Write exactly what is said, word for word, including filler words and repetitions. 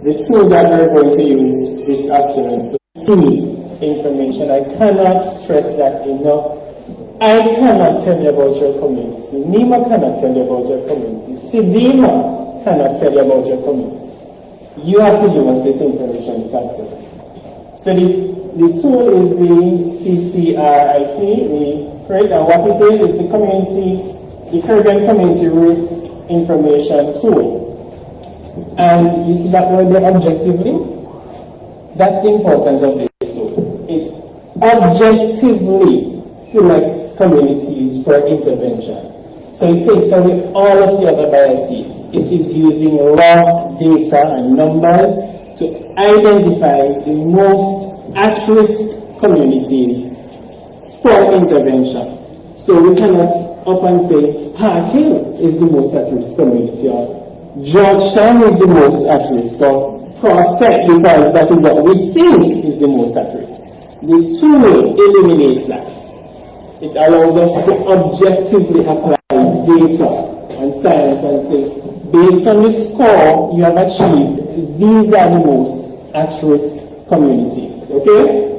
the tool that we're going to use this afternoon to see information. I cannot stress that enough. I cannot tell you about your community. NEMA cannot tell you about your community. SEDIMA cannot tell you about your community. You have to give us this information this afternoon. So the, the tool is the C C R I T, the, right, and what it is, it's the community, the Caribbean Community Risk Information Tool. And you see that word there, objectively? That's the importance of this tool. It objectively selects communities for intervention. So it takes away all of the other biases. It is using raw data and numbers to identify the most at-risk communities for intervention. So we cannot up and say Park Hill is the most at-risk community, or Georgetown is the most at-risk, or Prospect, because that is what we think is the most at-risk. The tool eliminates that. It allows us to objectively apply data and science and say, based on the score you have achieved, these are the most at-risk communities. Okay?